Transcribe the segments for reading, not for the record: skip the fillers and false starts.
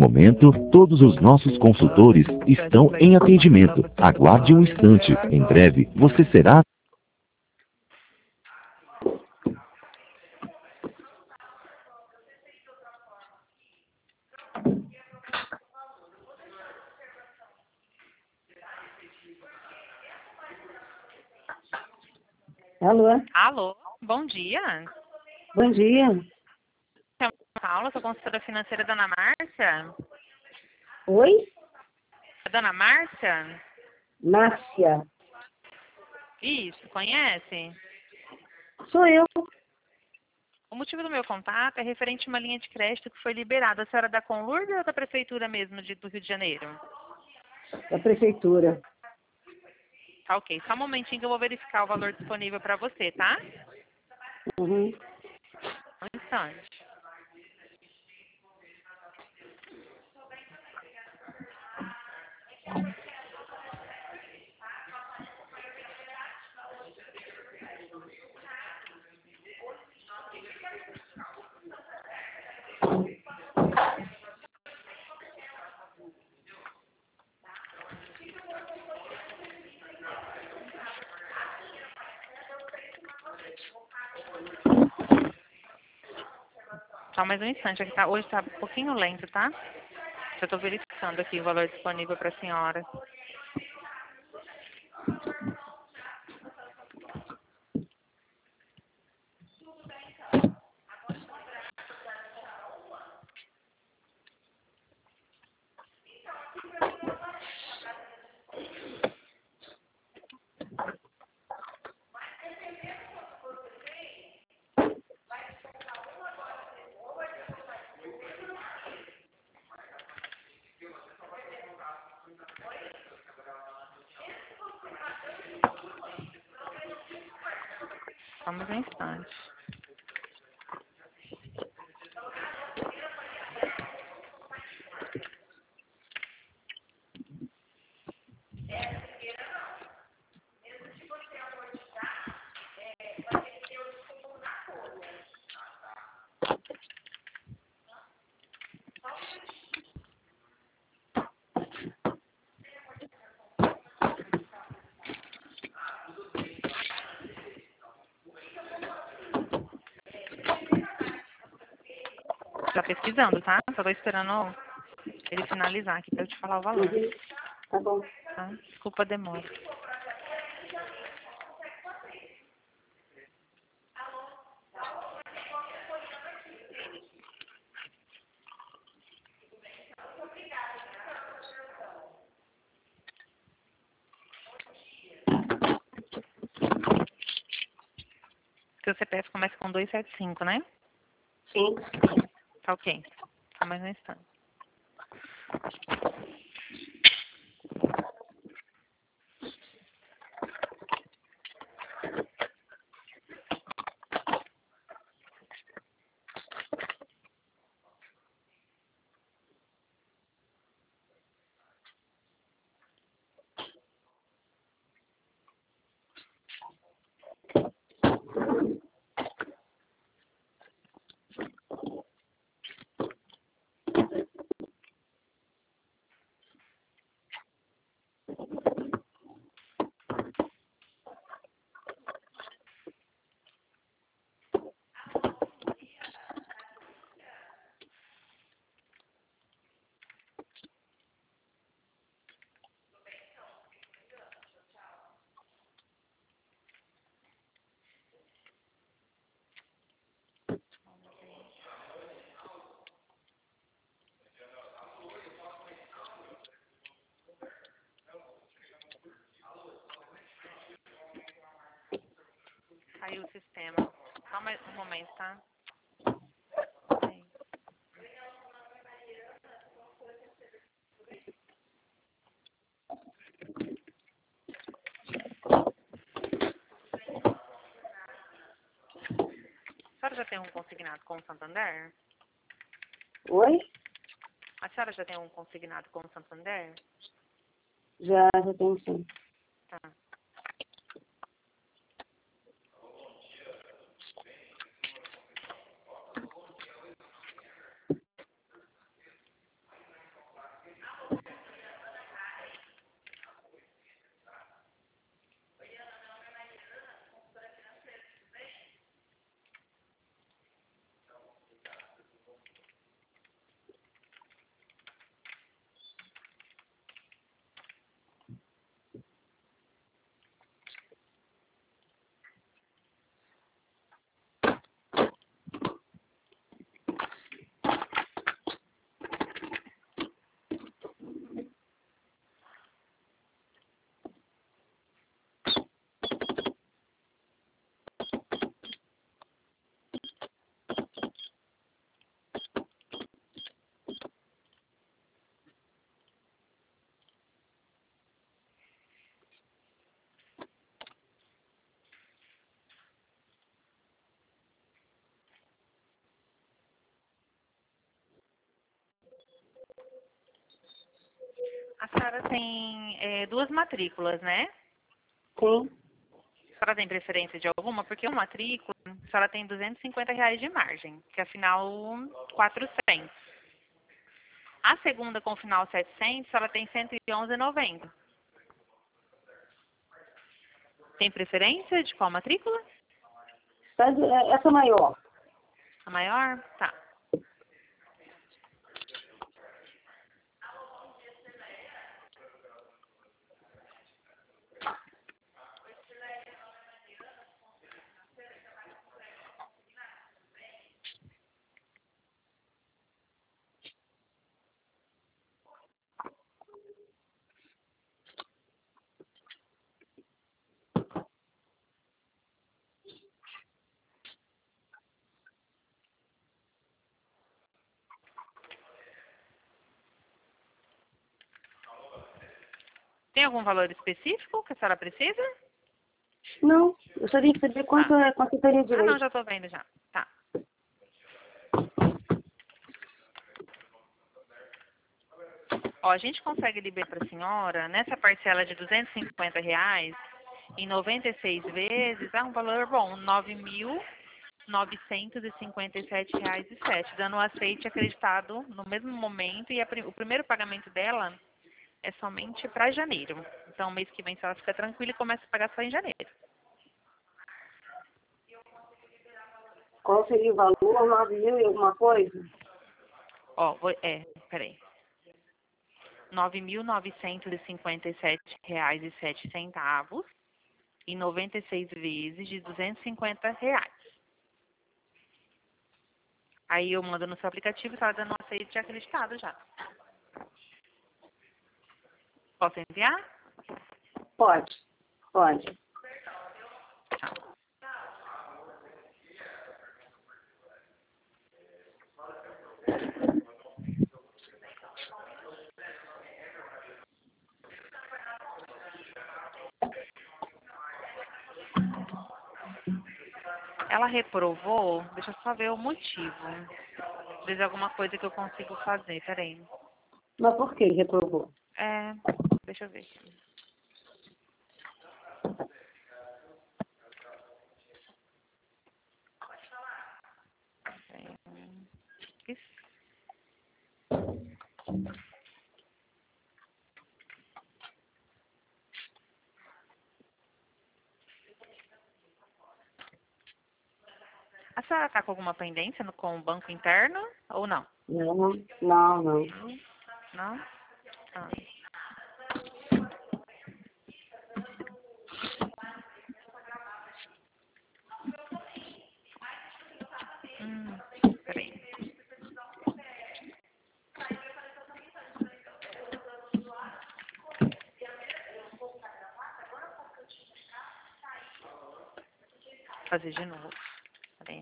momento, todos os nossos consultores estão em atendimento. Aguarde um instante. Em breve, você será... Alô? Alô, bom dia. Bom dia. Paula, sou consultora financeira da Dona Márcia. Oi? Dona Márcia? Márcia. Isso, conhece? Sou eu. O motivo do meu contato é referente a uma linha de crédito que foi liberada. A senhora é da Conlurb ou da Prefeitura mesmo do Rio de Janeiro? Da prefeitura. Tá ok, só um momentinho que eu vou verificar o valor disponível para você, tá? Uhum. Um instante. Só mais um instante, aqui tá, hoje está um pouquinho lento, tá? Eu estou verificando aqui o valor disponível para a senhora. Só mais um instante. Tá pesquisando, tá? Só tô esperando ele finalizar aqui para eu te falar o valor. Uhum. Tá bom. Tá? Desculpa a demora. Seu CPF começa com 275, né? Sim. Tá ok. Só mais um instante. Caiu o sistema. Só mais um momento, tá? Sim. A senhora já tem um consignado com o Santander? Oi? A senhora já tem um consignado com o Santander? Já tenho sim. Tá. A senhora tem duas matrículas, né? Sim. A senhora tem preferência de alguma? Porque uma matrícula, a senhora tem R$ 250 de margem, que é final 400. A segunda com final 700, a senhora tem R$ 111,90. Tem preferência de qual matrícula? Essa maior. A maior? Tá. Tem algum valor específico que a senhora precisa? Não, eu só tenho que saber quanto seria de Ah, não, leite. já tô vendo já. Tá. Ó, a gente consegue liberar para a senhora, nessa parcela de R$ 250, em 96 vezes, um valor bom, R$ 9.957,07, dando um aceite acreditado no mesmo momento, e o primeiro pagamento dela é somente para janeiro. Então, mês que vem, se ela fica tranquila, e começa a pagar só em janeiro. Qual seria o valor? 9.000 e alguma coisa? Ó, peraí. R$ 9.957,07 em 96 vezes de R$ 250. Aí eu mando no seu aplicativo e tá dando um aceite acreditado já. Posso enviar? Pode. Pode. Tá. Ela reprovou, deixa eu só ver o motivo. Às vezes alguma coisa que eu consigo fazer, peraí. Mas por que reprovou? Deixa eu ver aqui. Isso. A senhora está com alguma pendência com o banco interno ou não? Não, não, não. Não? Ah. Peraí. Fazer de novo. Peraí.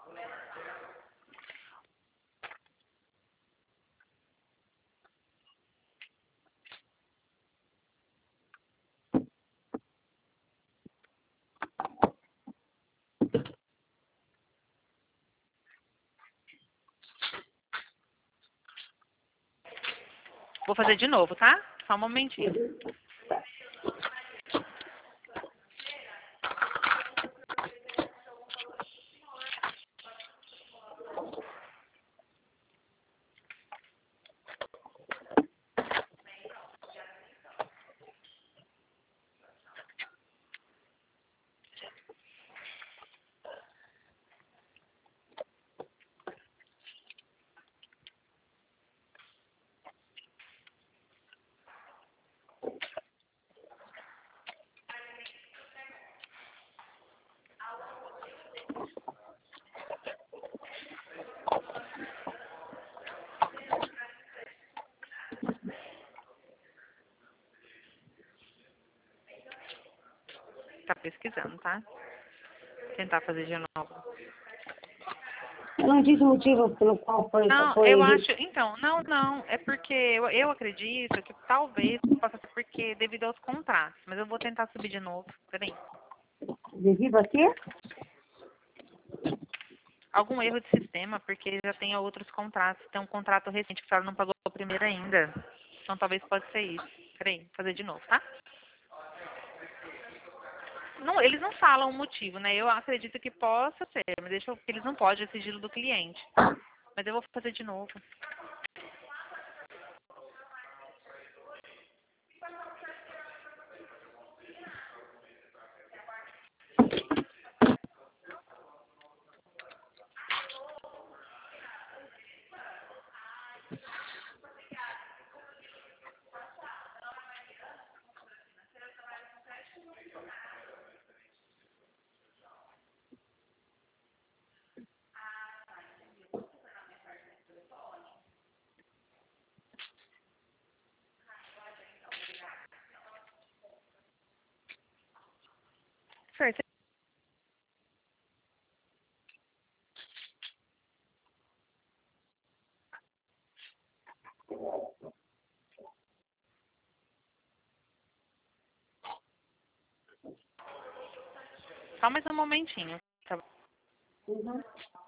Vou fazer de novo, tá? Só um momentinho. Tá pesquisando, tá? Tentar fazer de novo. Eu não disse o motivo pelo qual foi. Não, eu acho. Então, não. É porque eu acredito que talvez possa ser porque devido aos contratos. Mas eu vou tentar subir de novo. Peraí. Devido a quê? Algum erro de sistema, porque já tem outros contratos. Tem um contrato recente que a senhora não pagou o primeiro ainda. Então talvez pode ser isso. Peraí, vou fazer de novo, tá? Não, eles não falam o motivo, né? Eu acredito que possa ser, mas eles não podem, é sigilo do cliente. Mas eu vou fazer de novo. Fer, só mais um momentinho. Tá bom? Uhum.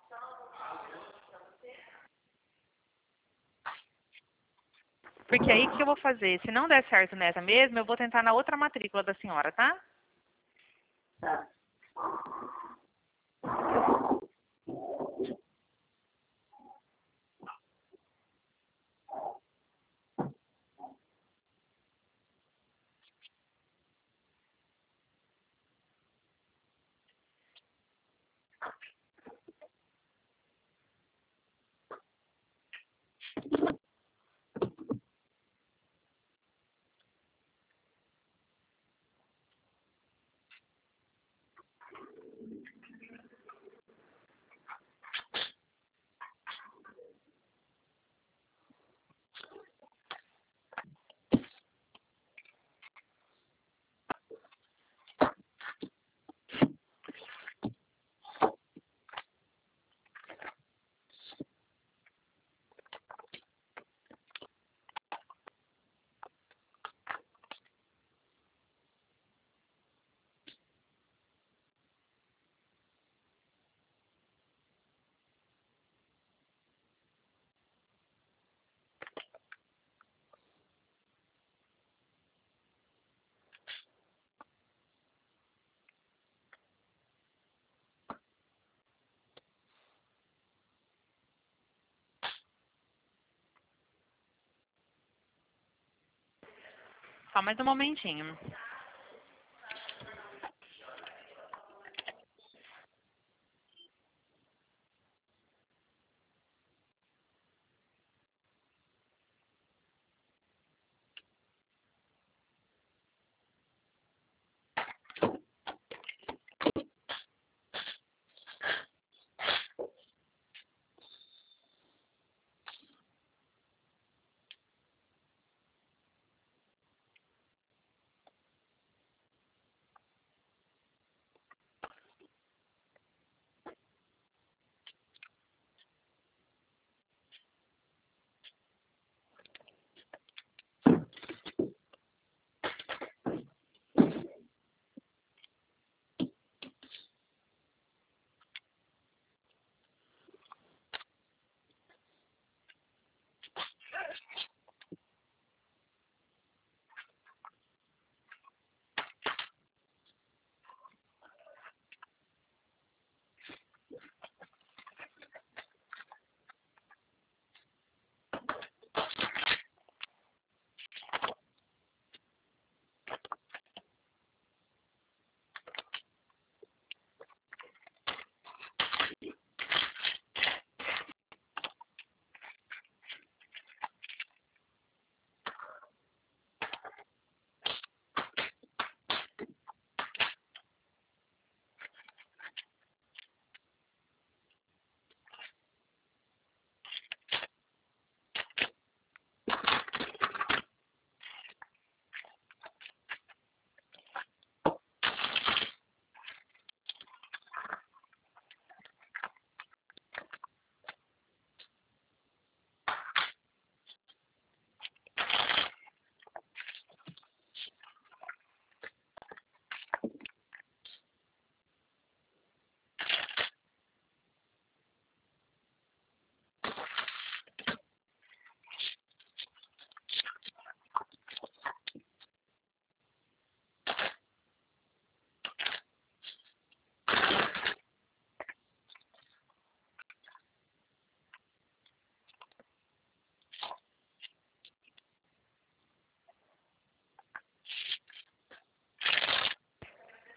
Porque aí o que eu vou fazer? Se não der certo nessa mesmo, eu vou tentar na outra matrícula da senhora, tá? Tá. Só mais um momentinho.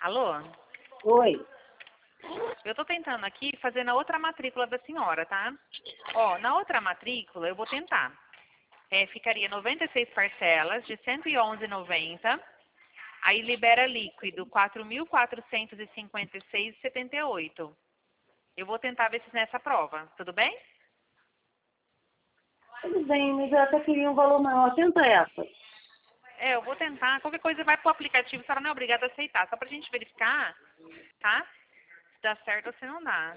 Alô? Oi. Eu tô tentando aqui fazer na outra matrícula da senhora, tá? Ó, na outra matrícula eu vou tentar. Ficaria 96 parcelas de R$ 111,90. Aí libera líquido R$ 4.456,78. Eu vou tentar ver se nessa prova, tudo bem? Tudo bem, mas eu até queria um valor maior. Tenta essa. Eu vou tentar. Qualquer coisa vai pro aplicativo, a senhora não é obrigada a aceitar. Só pra gente verificar, tá? Se dá certo ou se não dá.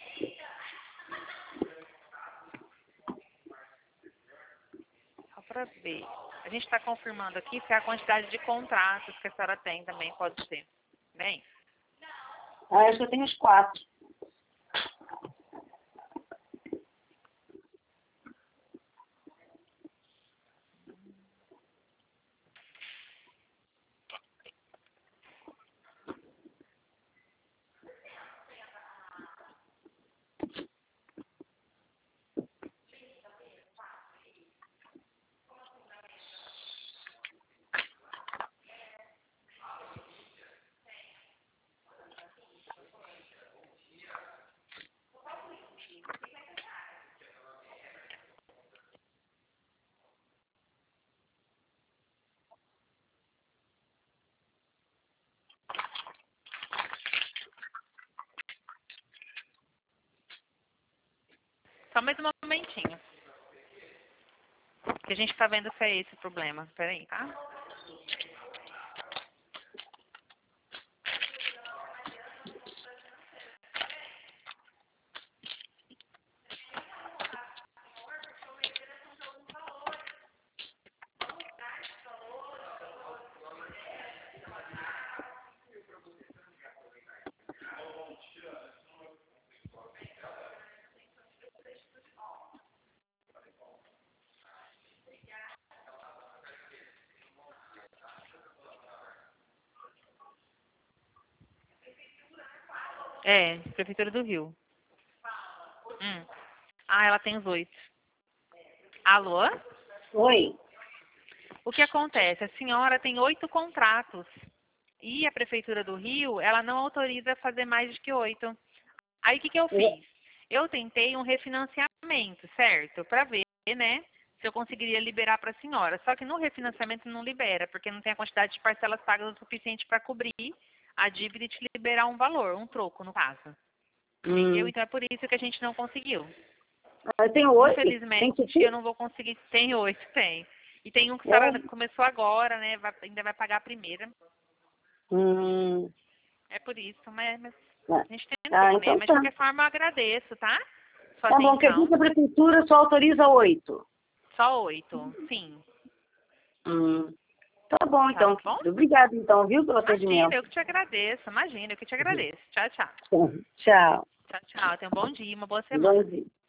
Só pra ver. A gente está confirmando aqui se é a quantidade de contratos que a senhora tem também, pode ser. Bem? Acho que eu tenho os 4. Só mais um momentinho. Que a gente está vendo se é esse o problema. Peraí, tá? Prefeitura do Rio. Ela tem os 8. Alô? Oi. O que acontece? A senhora tem 8 contratos. E a Prefeitura do Rio, ela não autoriza fazer mais de que 8. Aí o que eu fiz? Eu tentei um refinanciamento, certo? Para ver, né, se eu conseguiria liberar para a senhora. Só que no refinanciamento não libera, porque não tem a quantidade de parcelas pagas o suficiente para cobrir a dívida e te liberar um valor, um troco, no caso. Entendeu? Então é por isso que a gente não conseguiu. Eu tenho 8. Infelizmente, eu não vou conseguir. Tem 8, tem. E tem um que a senhora começou agora, né? Ainda vai pagar a primeira. É por isso, mas a gente tentou, né? Então Mas de qualquer forma eu agradeço, tá? Sua tá bom, quer dizer que a Prefeitura só autoriza 8. Só 8, sim. Tá bom, então. Tá bom? Obrigada, então, viu, pelo atendimento. Imagina, eu que te agradeço. Imagina, eu que te agradeço. Tchau, tchau. Tchau. Tchau, tchau. Tenha um bom dia, uma boa semana. Bom dia.